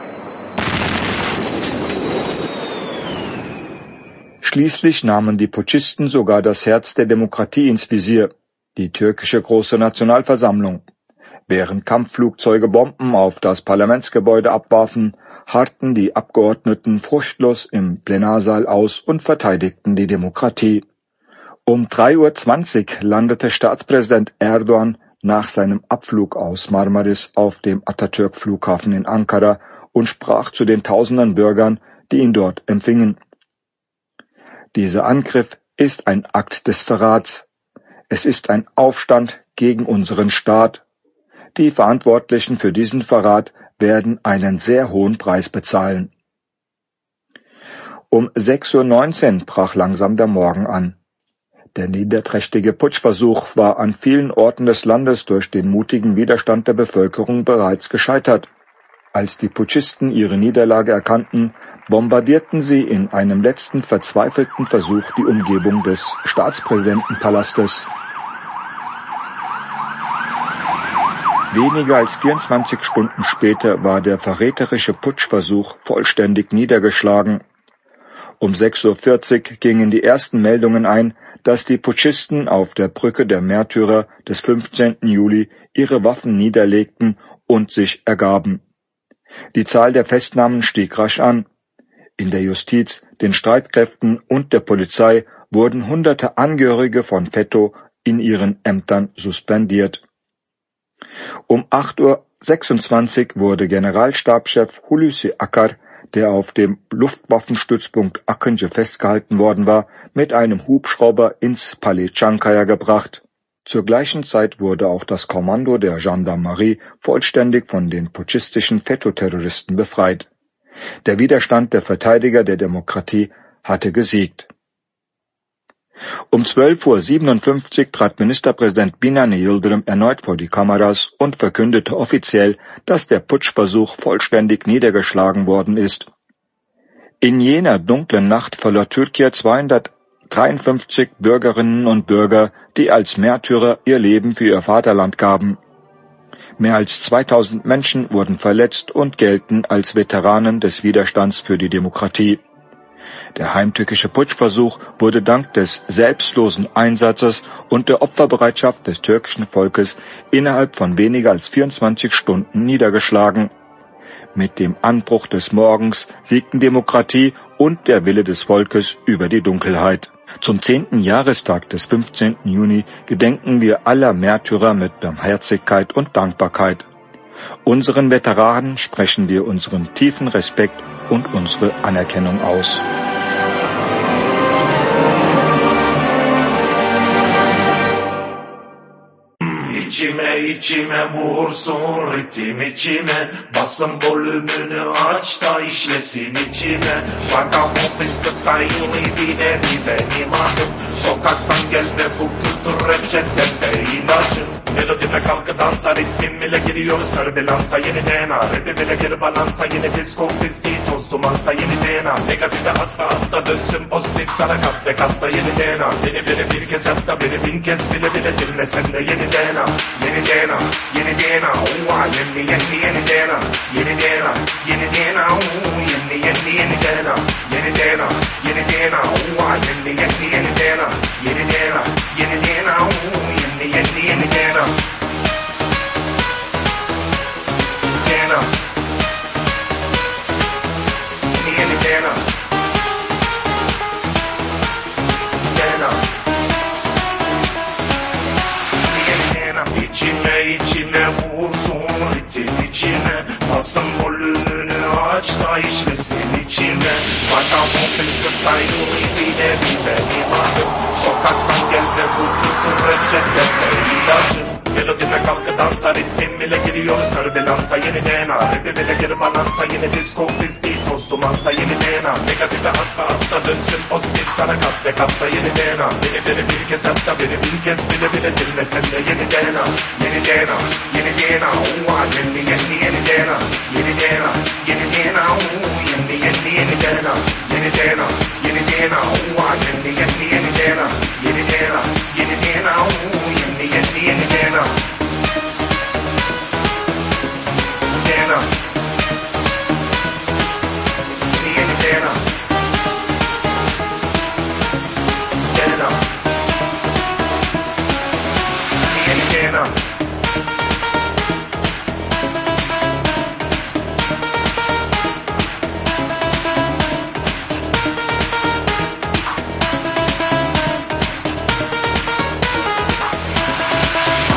Schließlich nahmen die Putschisten sogar das Herz der Demokratie ins Visier, die türkische Große Nationalversammlung. Während Kampfflugzeuge Bomben auf das Parlamentsgebäude abwarfen, harrten die Abgeordneten furchtlos im Plenarsaal aus und verteidigten die Demokratie. Um 3:20 Uhr landete Staatspräsident Erdoğan nach seinem Abflug aus Marmaris auf dem Atatürk-Flughafen in Ankara und sprach zu den tausenden Bürgern, die ihn dort empfingen. Dieser Angriff ist ein Akt des Verrats. Es ist ein Aufstand gegen unseren Staat. Die Verantwortlichen für diesen Verrat werden einen sehr hohen Preis bezahlen. Um 6:19 Uhr brach langsam der Morgen an. Der niederträchtige Putschversuch war an vielen Orten des Landes durch den mutigen Widerstand der Bevölkerung bereits gescheitert. Als die Putschisten ihre Niederlage erkannten, bombardierten sie in einem letzten verzweifelten Versuch die Umgebung des Staatspräsidentenpalastes. Weniger als 24 Stunden später war der verräterische Putschversuch vollständig niedergeschlagen. Um 6:40 Uhr gingen die ersten Meldungen ein, dass die Putschisten auf der Brücke der Märtyrer des 15. Juli ihre Waffen niederlegten und sich ergaben. Die Zahl der Festnahmen stieg rasch an. In der Justiz, den Streitkräften und der Polizei wurden hunderte Angehörige von FETÖ in ihren Ämtern suspendiert. Um 8:26 Uhr wurde Generalstabschef Hulusi Akar, der auf dem Luftwaffenstützpunkt Akıncı festgehalten worden war, mit einem Hubschrauber ins Palais Çankaya gebracht. Zur gleichen Zeit wurde auch das Kommando der Gendarmerie vollständig von den putschistischen FETÖ-Terroristen befreit. Der Widerstand der Verteidiger der Demokratie hatte gesiegt. Um 12:57 Uhr trat Ministerpräsident Binali Yıldırım erneut vor die Kameras und verkündete offiziell, dass der Putschversuch vollständig niedergeschlagen worden ist. In jener dunklen Nacht verlor Türkei 253 Bürgerinnen und Bürger, die als Märtyrer ihr Leben für ihr Vaterland gaben. Mehr als 2000 Menschen wurden verletzt und gelten als Veteranen des Widerstands für die Demokratie. Der heimtückische Putschversuch wurde dank des selbstlosen Einsatzes und der Opferbereitschaft des türkischen Volkes innerhalb von weniger als 24 Stunden niedergeschlagen. Mit dem Anbruch des Morgens siegten Demokratie und der Wille des Volkes über die Dunkelheit. Zum 10. Jahrestag des 15. Juni gedenken wir aller Märtyrer mit Barmherzigkeit und Dankbarkeit. Unseren Veteranen sprechen wir unseren tiefen Respekt und unsere Anerkennung aus. İçime vursun ritim içime. Basın volümünü aç da işlesin içime. Vaka ofisi kayını bile benim adım. Sokaktan gelme bu kültür reçetede ilacım. Melodime kalkı dansa ritmimle giriyoruz törbelansa yeni DNA. Rapimile gir balansa yeni disco pisti toz dumansa yeni DNA. Negatife atla dönsün pozitif sana katta yeni DNA. Beni bir kez hatta beni bin kez bile dinle sen de yeni DNA. Yeni DNA, yeni DNA, yeni DNA, yeni DNA, yeni DNA, yeni DNA, yeni DNA, yeni DNA, yeni DNA, yeni DNA, yeni DNA, yeni DNA. DNA. Yeni DNA. İçime vursun ritim içime. Basın volümünü aç da işlesin içime. Vatan ofisi kayını bile benim adım. Sokaktan gezde bu kültür reçetede ilacım. Melodime kalkı dansa ritmimle giriyoruz törbelansa yeni DNA. Rapimile gir balansa yeni disco pisti toz dumansa yeni DNA. Negatife atla dönsün pozitif sana katta yeni DNA. Beni bir kez hatta beni bin kez bile dinle sen de yeni DNA. Yeni DNA, yeni DNA, yeni DNA. Yeni DNA, yeni DNA, yeni DNA. Yeni DNA, yeni DNA, yeni DNA. Yeni DNA, yeni DNA, yeni DNA. DNA. Yeni DNA. DNA. Yeni DNA.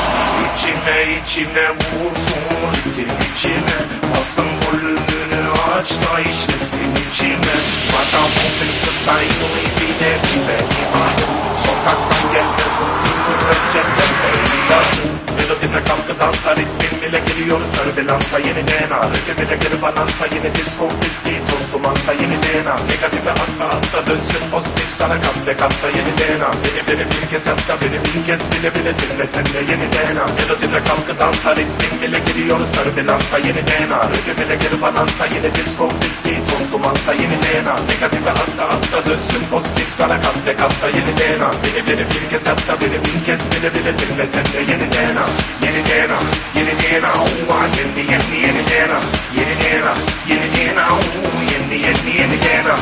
İçime vursun ritim içime. Basın volümünü aç da işlesin içine. Adamın fırsatayı bile bile imanım. Sokaktan gezme kurtulur Recep'ten evliyadım. Melodine kalkıdan ritmim bile geliyoruz törbilansa yeni DNA. Rıkı geri banansa yeni disco diski. Toz dumansa yeni DNA. Negatife atla dönsün pozitif sana katta yeni DNA. Beni bir kez hatta beni bin kez bile dinle sen de yeni DNA. Melodine kalkıdan ritmim bile geliyoruz törbilansa yeni DNA. Rıkı geri banansa yeni disco diski. Toz dumansa yeni DNA. Negatife atla dönsün pozitif sana katta yeni DNA. Beni bir kez hatta beni bin kez bile dinle sen de yeni DNA. Yeni DNA, yeni DNA, yeni DNA, yeni DNA, yeni DNA, yeni DNA.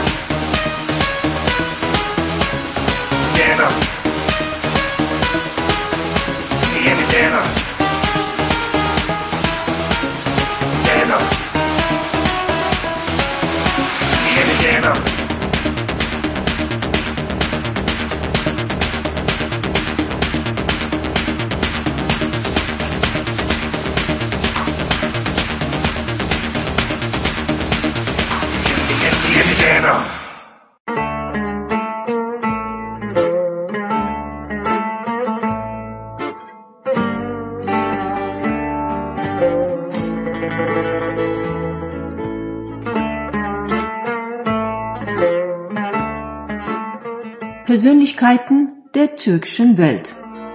DNA, yeni DNA. DNA, yeni DNA. Persönlichkeiten der türkischen Welt.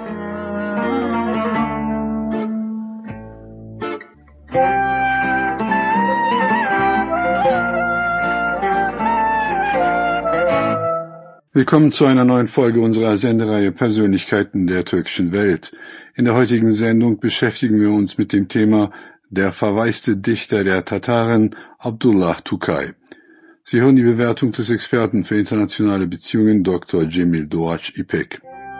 Willkommen zu einer neuen Folge unserer Sendereihe Persönlichkeiten der türkischen Welt. In der heutigen Sendung beschäftigen wir uns mit dem Thema der verwaiste Dichter der Tataren, Abdullah Tukay. Sie hören die Bewertung des Experten für internationale Beziehungen Dr. Cemil Doğaç İpek.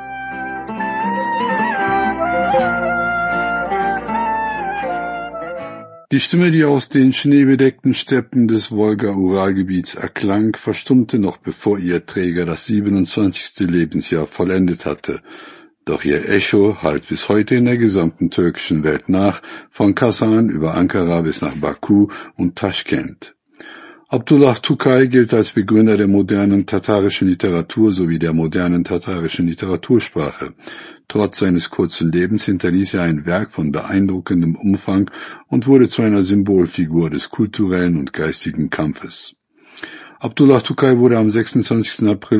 Die Stimme, die aus den schneebedeckten Steppen des Wolga-Ural-Gebiets erklang, verstummte noch bevor ihr Träger das 27. Lebensjahr vollendet hatte. Doch ihr Echo hallt bis heute in der gesamten türkischen Welt nach, von Kasan über Ankara bis nach Baku und Taschkent. Abdullah Tukay gilt als Begründer der modernen tatarischen Literatur sowie der modernen tatarischen Literatursprache. Trotz seines kurzen Lebens hinterließ er ein Werk von beeindruckendem Umfang und wurde zu einer Symbolfigur des kulturellen und geistigen Kampfes. Abdullah Tukay wurde am 26. April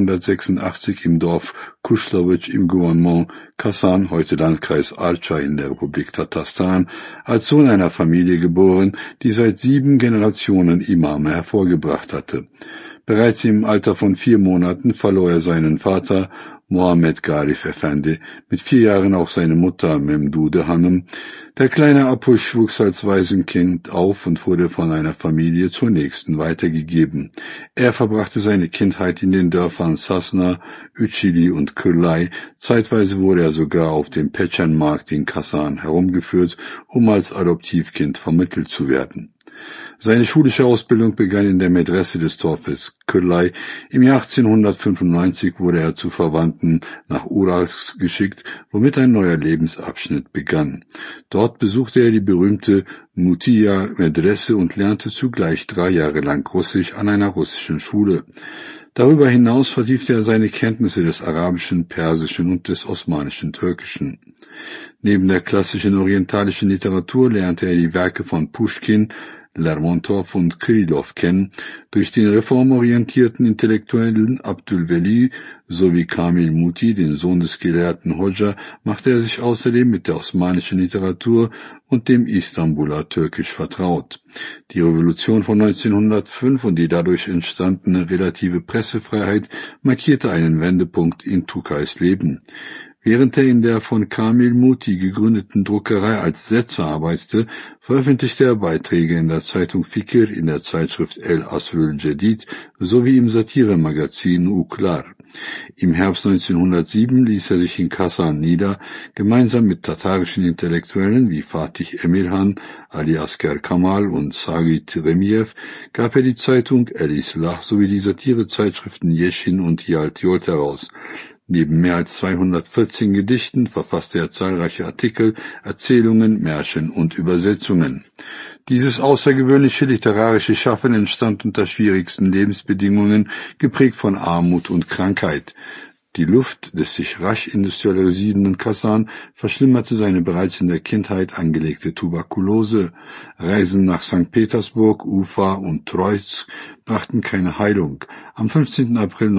1886 im Dorf Kuschlowitsch im Gouvernement Kasan, heute Landkreis Archa in der Republik Tatarstan, als Sohn einer Familie geboren, die seit 7 Generationen Imame hervorgebracht hatte. Bereits im Alter von 4 Monaten verlor er seinen Vater Muhammed Garif Efendi, mit 4 Jahren auch seine Mutter Memdude Hanım. Der kleine Apuş wuchs als Waisenkind auf und wurde von einer Familie zur nächsten weitergegeben. Er verbrachte seine Kindheit in den Dörfern Sasna, Üçili und Kırlay. Zeitweise wurde er sogar auf dem Peçenmarkt in Kasan herumgeführt, um als Adoptivkind vermittelt zu werden. Seine schulische Ausbildung begann in der Medrese des Dorfes Kırlay. Im Jahr 1895 wurde er zu Verwandten nach Urals geschickt, womit ein neuer Lebensabschnitt begann. Dort besuchte er die berühmte Mutiya Medrese und lernte zugleich 3 Jahre lang Russisch an einer russischen Schule. Darüber hinaus vertiefte er seine Kenntnisse des Arabischen, Persischen und des Osmanischen Türkischen. Neben der klassischen orientalischen Literatur lernte er die Werke von Puschkin, Lermontov und Krylov kennen. Durch den reformorientierten Intellektuellen Abdülveli sowie Kamil Muti, den Sohn des Gelehrten Hoxha, machte er sich außerdem mit der osmanischen Literatur und dem Istanbuler Türkisch vertraut. Die Revolution von 1905 und die dadurch entstandene relative Pressefreiheit markierte einen Wendepunkt in Tukays Leben. Während er in der von Kamil Muti gegründeten Druckerei als Setzer arbeitete, veröffentlichte er Beiträge in der Zeitung Fikir, in der Zeitschrift El Asrul Cedid sowie im Satiremagazin Uklar. Im Herbst 1907 ließ er sich in Kasan nieder. Gemeinsam mit tatarischen Intellektuellen wie Fatih Emirhan, Ali Asker Kamal und Sagit Remiev gab er die Zeitung El Islah sowie die Satirezeitschriften Yeşin und Yalt Yolt heraus. Neben mehr als 214 Gedichten verfasste er zahlreiche Artikel, Erzählungen, Märchen und Übersetzungen. Dieses außergewöhnliche literarische Schaffen entstand unter schwierigsten Lebensbedingungen, geprägt von Armut und Krankheit. Die Luft des sich rasch industrialisierenden Kasan verschlimmerte seine bereits in der Kindheit angelegte Tuberkulose. Reisen nach St. Petersburg, Ufa und Troizk brachten keine Heilung. Am 15. April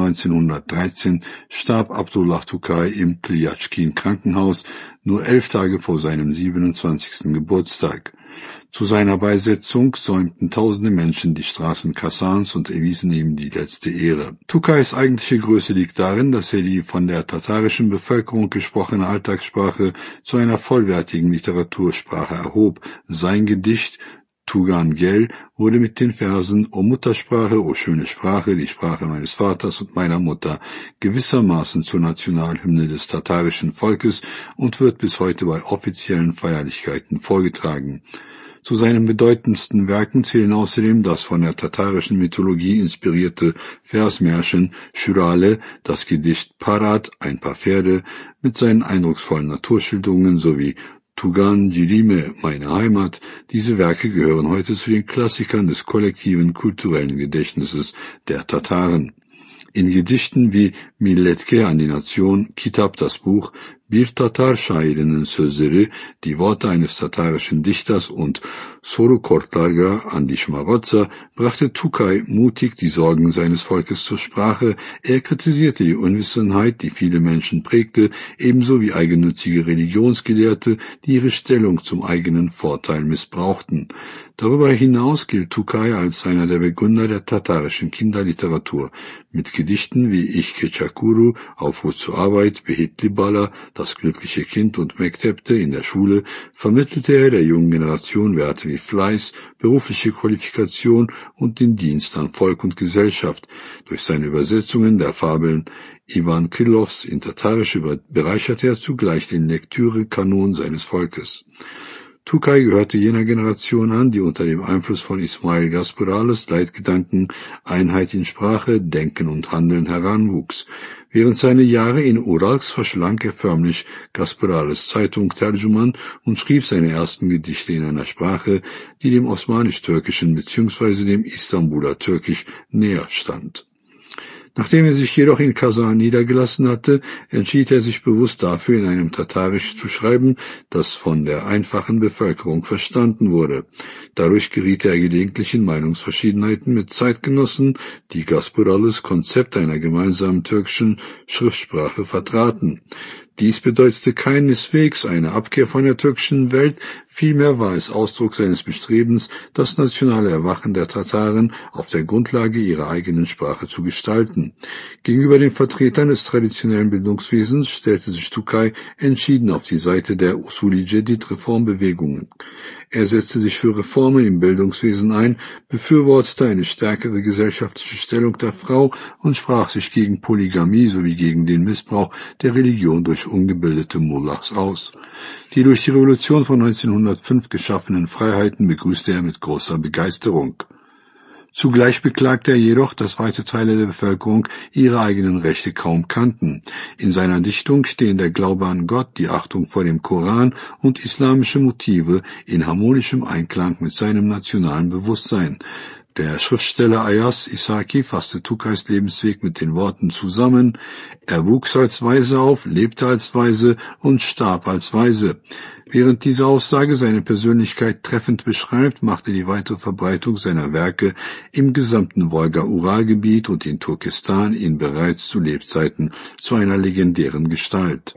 1913 starb Abdullah Tukay im Klyatschkin-Krankenhaus, nur 11 Tage vor seinem 27. Geburtstag. Zu seiner Beisetzung säumten tausende Menschen die Straßen Kasans und erwiesen ihm die letzte Ehre. Tukays eigentliche Größe liegt darin, dass er die von der tatarischen Bevölkerung gesprochene Alltagssprache zu einer vollwertigen Literatursprache erhob. Sein Gedicht Tugan Gel wurde mit den Versen O Muttersprache, o schöne Sprache, die Sprache meines Vaters und meiner Mutter gewissermaßen zur Nationalhymne des tatarischen Volkes und wird bis heute bei offiziellen Feierlichkeiten vorgetragen. Zu seinen bedeutendsten Werken zählen außerdem das von der tatarischen Mythologie inspirierte Versmärchen Shurale, das Gedicht Parat, ein paar Pferde, mit seinen eindrucksvollen Naturschilderungen sowie Tugan Jirime, meine Heimat. Diese Werke gehören heute zu den Klassikern des kollektiven kulturellen Gedächtnisses der Tataren. In Gedichten wie Milletke an die Nation, Kitab das Buch, Bir Tatar Şairinin Sözleri, die Worte eines tatarischen Dichters und Soru Kortarga an die Schmarotzer brachte Tukay mutig die Sorgen seines Volkes zur Sprache. Er kritisierte die Unwissenheit, die viele Menschen prägte, ebenso wie eigennützige Religionsgelehrte, die ihre Stellung zum eigenen Vorteil missbrauchten. Darüber hinaus gilt Tukay als einer der Begründer der tatarischen Kinderliteratur. Mit Gedichten wie Ich Keçakuru, Aufruf zur Arbeit, Behitli Bala, Das glückliche Kind und Mektebte in der Schule vermittelte er der jungen Generation Werte wie Fleiß, berufliche Qualifikation und den Dienst an Volk und Gesellschaft. Durch seine Übersetzungen der Fabeln Ivan Krylovs in Tatarisch bereicherte er zugleich den Lektürekanon seines Volkes. Tukay gehörte jener Generation an, die unter dem Einfluss von Ismail Gasparales Leitgedanken Einheit in Sprache, Denken und Handeln heranwuchs. Während seiner Jahre in Uralsk verschlang er förmlich Gasparales Zeitung Terjuman und schrieb seine ersten Gedichte in einer Sprache, die dem osmanisch-türkischen bzw. dem Istanbuler Türkisch näher stand. Nachdem er sich jedoch in Kasan niedergelassen hatte, entschied er sich bewusst dafür, in einem Tatarisch zu schreiben, das von der einfachen Bevölkerung verstanden wurde. Dadurch geriet er gelegentlich in Meinungsverschiedenheiten mit Zeitgenossen, die Gasparales Konzept einer gemeinsamen türkischen Schriftsprache vertraten. Dies bedeutete keineswegs eine Abkehr von der türkischen Welt, vielmehr war es Ausdruck seines Bestrebens, das nationale Erwachen der Tataren auf der Grundlage ihrer eigenen Sprache zu gestalten. Gegenüber den Vertretern des traditionellen Bildungswesens stellte sich Tukay entschieden auf die Seite der Usuli Cedid-Reformbewegungen. Er setzte sich für Reformen im Bildungswesen ein, befürwortete eine stärkere gesellschaftliche Stellung der Frau und sprach sich gegen Polygamie sowie gegen den Missbrauch der Religion durch ungebildete Mullahs aus. Die durch die Revolution von 1905 geschaffenen Freiheiten begrüßte er mit großer Begeisterung. Zugleich beklagte er jedoch, dass weite Teile der Bevölkerung ihre eigenen Rechte kaum kannten. In seiner Dichtung stehen der Glaube an Gott, die Achtung vor dem Koran und islamische Motive in harmonischem Einklang mit seinem nationalen Bewusstsein. Der Schriftsteller Ayas Isaki fasste Tukays Lebensweg mit den Worten zusammen: Er wuchs als Weise auf, lebte als Weise und starb als Weise. Während diese Aussage seine Persönlichkeit treffend beschreibt, machte die weitere Verbreitung seiner Werke im gesamten Wolga-Ural-Gebiet und in Turkestan ihn bereits zu Lebzeiten zu einer legendären Gestalt.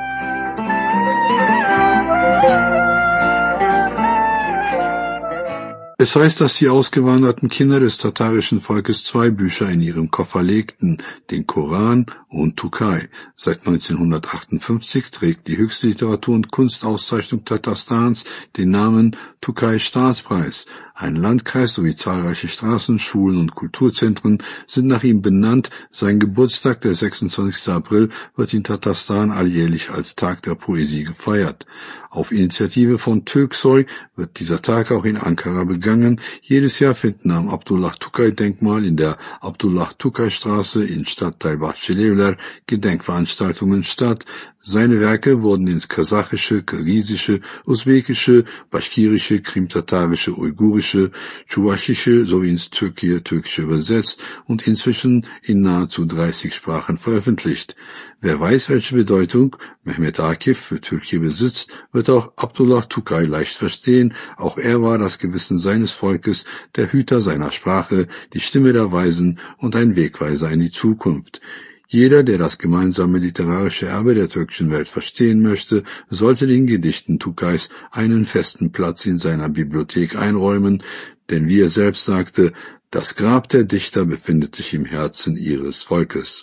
Es heißt, dass die ausgewanderten Kinder des tatarischen Volkes 2 Bücher in ihrem Koffer legten, den Koran und Tukay. Seit 1958 trägt die höchste Literatur- und Kunstauszeichnung Tatarstans den Namen Tokaj Staatspreis. Ein Landkreis sowie zahlreiche Straßen, Schulen und Kulturzentren sind nach ihm benannt. Sein Geburtstag, der 26. April, wird in Tatarstan alljährlich als Tag der Poesie gefeiert. Auf Initiative von Türksoy wird dieser Tag auch in Ankara begangen. Jedes Jahr finden am Abdullah Tokaj-Denkmal in der Abdullah Tokaj-Straße in Stadtteil Bahçelievler Gedenkveranstaltungen statt. Seine Werke wurden ins Kasachische, Kirgisische, Usbekische, Baschkirische, Krimtatarische, Uigurische, Tschuwaschische sowie ins Türkische übersetzt und inzwischen in nahezu 30 Sprachen veröffentlicht. Wer weiß, welche Bedeutung Mehmet Akif für Türkei besitzt, wird auch Abdullah Tokaj leicht verstehen. Auch er war das Gewissen seines Volkes, der Hüter seiner Sprache, die Stimme der Weisen und ein Wegweiser in die Zukunft. Jeder, der das gemeinsame literarische Erbe der türkischen Welt verstehen möchte, sollte den Gedichten Tokajs einen festen Platz in seiner Bibliothek einräumen, denn wie er selbst sagte, das Grab der Dichter befindet sich im Herzen ihres Volkes.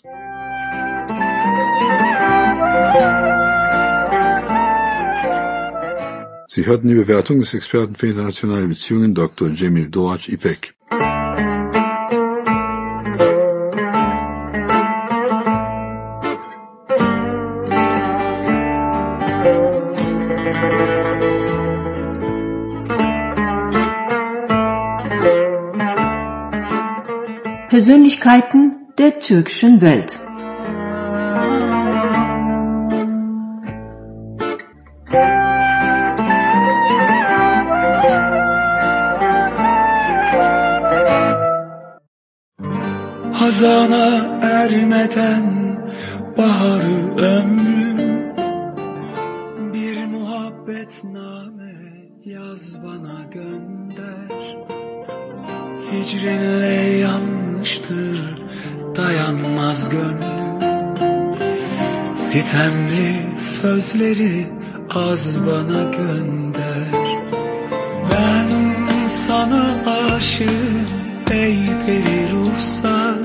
Sie hörten die Bewertung des Experten für internationale Beziehungen Dr. Cemil Doğaç İpek. Persönlichkeiten der türkischen Welt. Hazana ermeden baharı ömrüm, bir muhabbetname yaz bana gönder. Hicrinle yanmıştır dayanmaz gönlüm, sitemli sözleri az bana gönder. Ben sana aşığım ey peri ruhsar,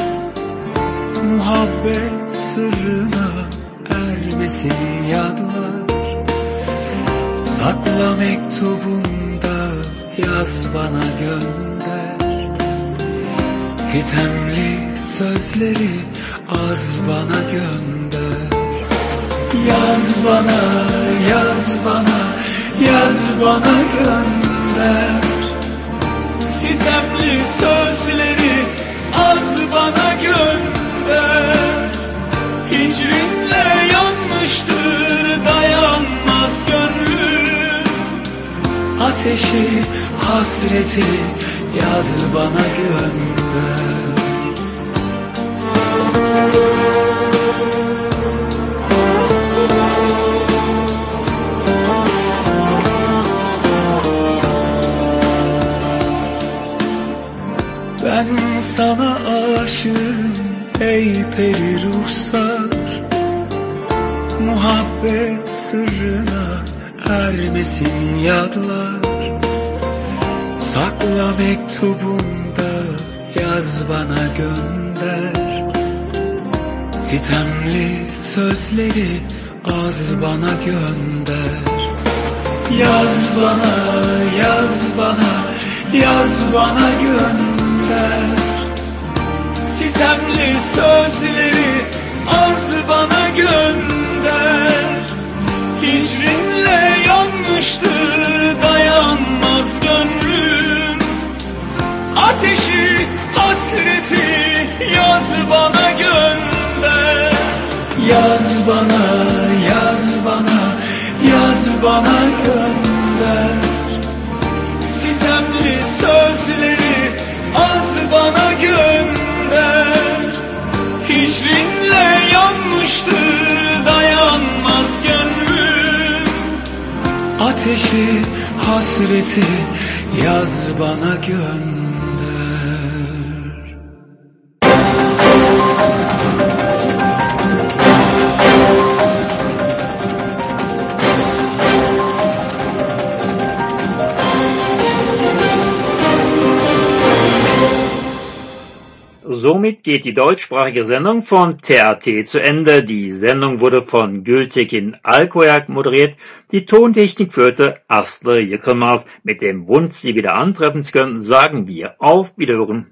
muhabbet sırrına ermesin yadlar. Sakla mektubunda yaz bana gönder, sitemli sözleri az bana gönder. Yaz bana, yaz bana, yaz bana gönder, sitemli sözleri az bana gönder. Hicrinle yanmıştır dayanmaz gönlüm, ateşi hasreti yaz bana gönder. Ben sana aşığım ey peri ruhsar, muhabbet sırrına ermesin yadlar. Sakla mektubunda yaz bana gönder, sitemli sözleri az bana gönder. Yaz bana, yaz bana, yaz bana gönder, sitemli sözleri az bana gönder. Hicrinle yanmıştır dayanmaz gönlüm, ateşi hasreti yaz bana gönder. Yaz bana, yaz bana, yaz bana gönder, sitemli sözleri az bana gönder. Hicrinle yanmıştır dayanmaz gönlüm, ateşi hasreti yaz bana gönder. Somit geht die deutschsprachige Sendung von TRT zu Ende. Die Sendung wurde von Gültekin Alkoyak moderiert. Die Tontechnik führte Astle Yıkılmaz. Mit dem Wunsch, Sie wieder antreffen zu können, sagen wir auf Wiederhören.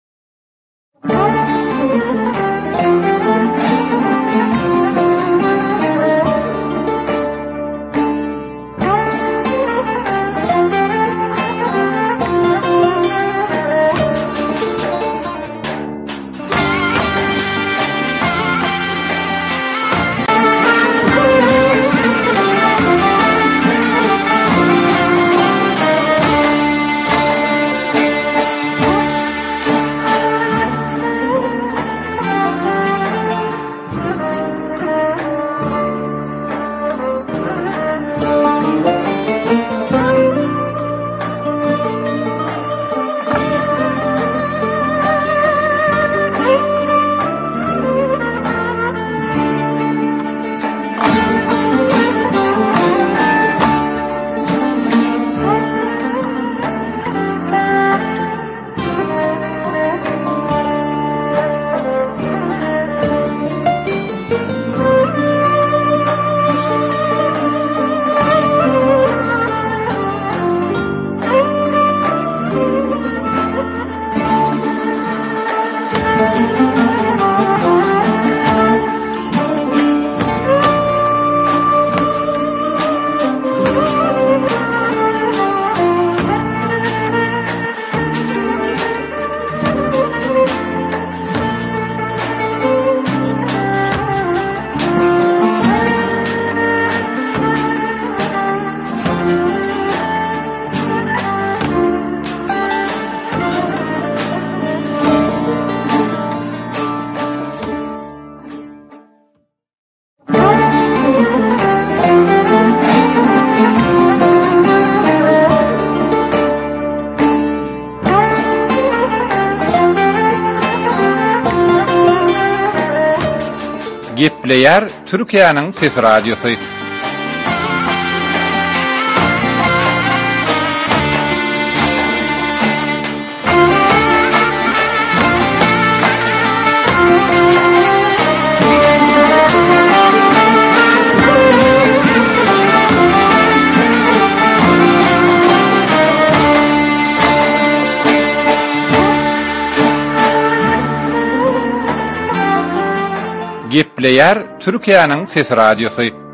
Gepleyer Türkiye'nin Ses Radyosu. Gepleyer Türkiye'nin Ses Radyosu.